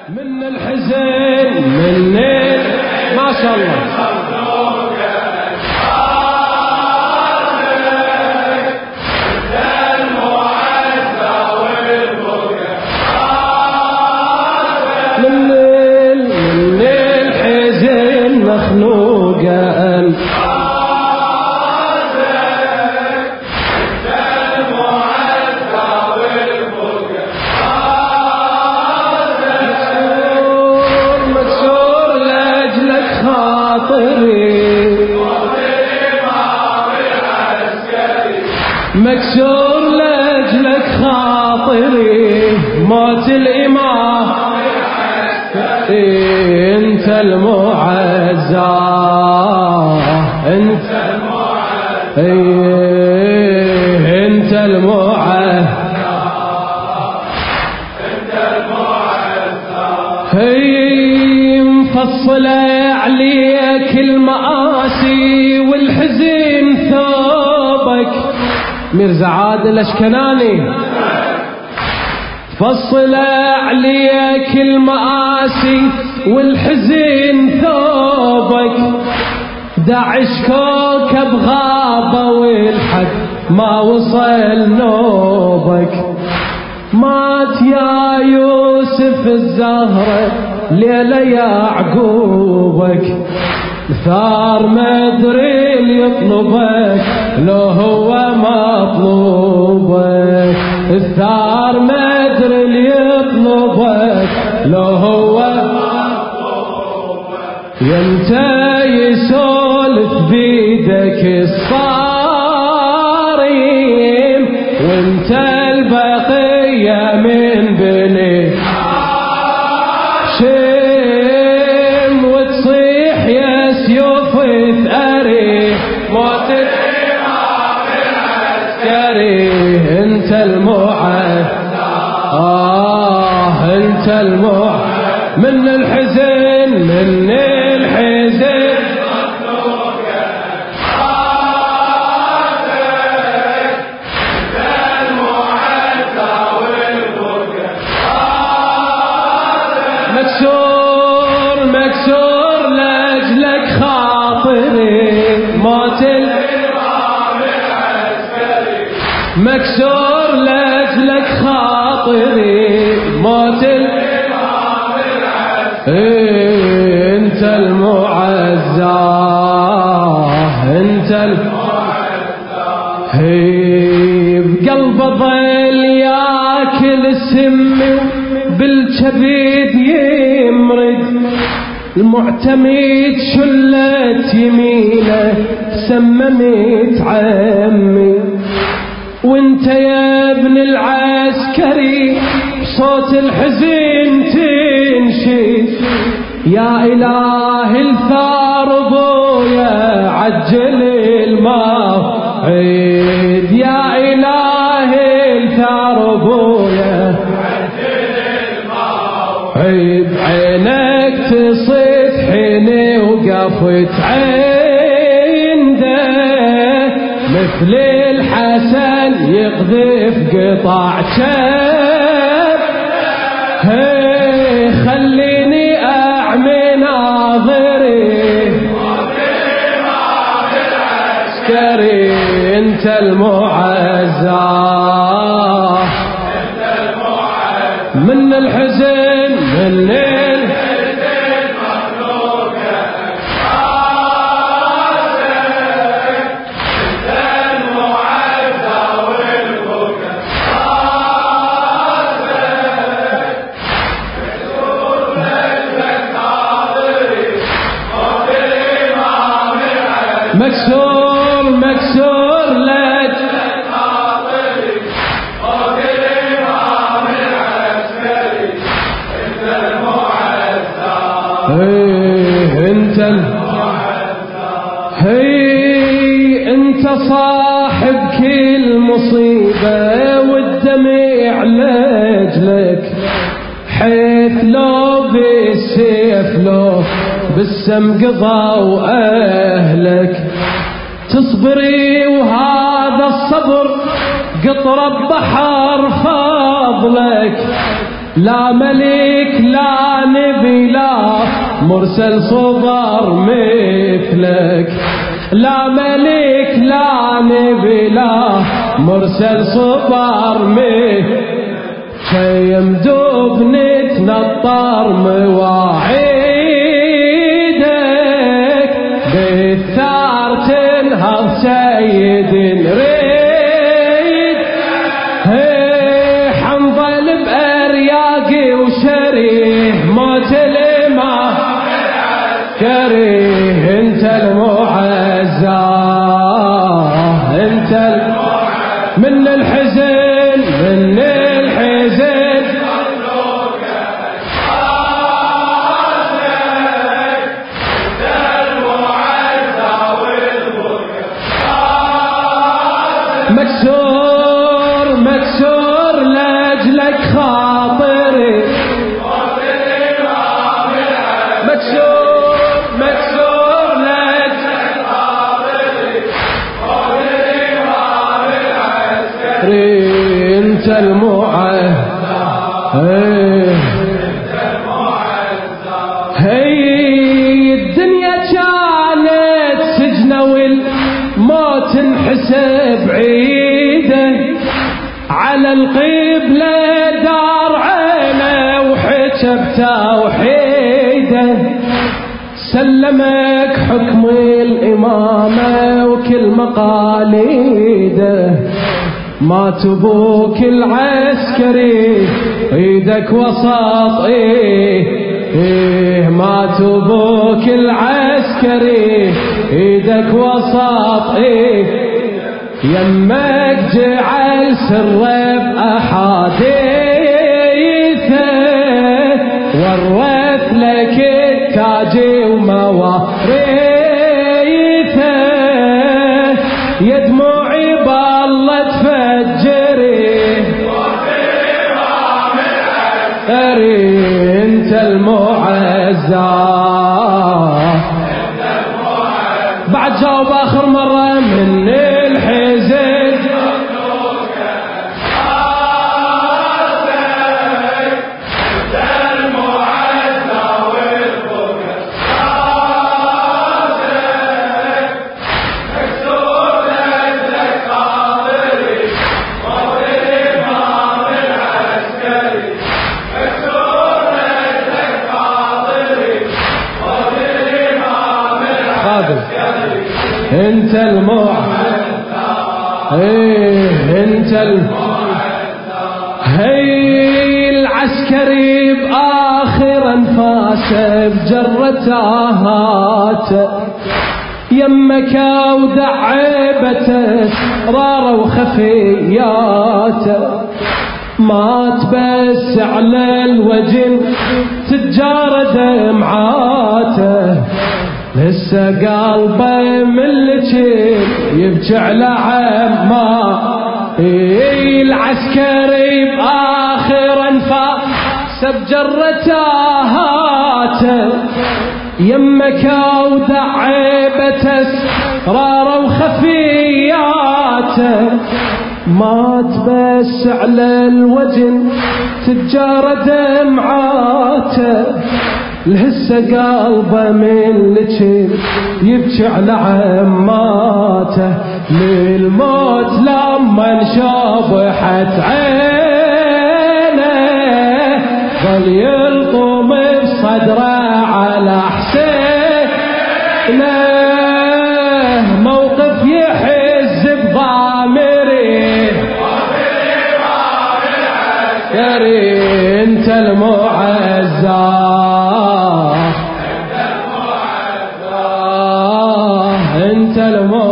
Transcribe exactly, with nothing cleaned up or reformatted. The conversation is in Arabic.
من الحزن من ما شاء الله مكسور لأجلك خاطري موت الإمام انت المعزى انت المعزى انت المعزى انت المعزى هي مفصلة عليك المآسي والحزن ثوبك ميرزا عادل الأشكناني فصل عليك المآسي والحزن ثوبك داعش كوكب غابة والحد ما وصل نوبك مات يا يوسف الزهرة ليلة يعقوبك ثار مدري اللي يطلبك لو هو مطلوبك الثار مدري اللي يطلبك لو هو مطلوبك ينت يسولف بيدك الصارم وانت البقية من بني شم وتصيح يا سيوف ثأري موت الإمام العسكري انت المعزى آه انت المعزى من الحزن من الحزن مكسور مكسور لأجلك خاطري موت الإمام العسكري مكسور لأجلك خاطري موت الإمام العسكري انت المعزى انت المعزى هي بقلب ظل ياكل السم بالكبد يمرد المعتمد شلت يمينه سممت عمي وانت يا ابن العسكري بصوت الحزن تنشد يا إله الثار ابويا عجل الموعد يا إله الثار ابويا عيب عينك تصيد حيني وقفت عنده مثل الحسن يقذف قطع شب هي خليني أعمي ناظري عسكري انت المعزى من الحزن من الحزن مخلوقك خاصك انت المعزى والبكا خاصك مكسور لك خاطري موت الإمام العسكري مكسور مكسور لك هي انت هي انت صاحب كل مصيبة والدمع لاجلك حيث لو بالسيف لو بالسم قضوا اهلك تصبري وهذا الصبر قطرة بحر فضلك لا ملك لا نبي لا مرسل صبر مثلك، لا ملك لا نبي لا مرسل صبر مثلك، شي مدوب نتنطر مواعيدك، بالثار تنهض سيد نريد، حنظل بأرياقي وشريه موت الإمام كريه، انت المعزى انت من الحزن من الحزن مكسور مكسور لاجلك خاطري، مكسور مكسور لاجلك خاطري، انت المعز هي الدنيا كانت سجنة والموت انحسب عيده، على القبلة دار عينه وحجب توحيده، سلمك حكم الإمامة وكل مقاليده، مات ابوك العسكري ايدك وسط ايه ايه، مات ابوك العسكري ايدك وسط ايه، يمك جعل سر بأحاديثه، ورث لك التاج ومواريثه، يا دموعي بالله تفجري، انت المعزى بعد جاوب اخر مرة من الحزن، انت المعزى ايه انت المعزى، هي العسكري باخر انفاسه بجرته، يمك ودعبته اسراره وخفياته، مات بس على الوجن تجار دمعاته، لسه قلبه من الجيل يبكي على عمه، العسكري باخر انفاس بجرته، يمك ودعبته اسراره وخفياته، مات بس على الوجن تجار دمعاته، لهسه قلبه من الجيل يبكي على عماته، للموت لما انشبحت عينه ظل يلطم بصدره على حسينه، موقف يحز بضامري، ياري انت المعزى انت المعزى انت المعزى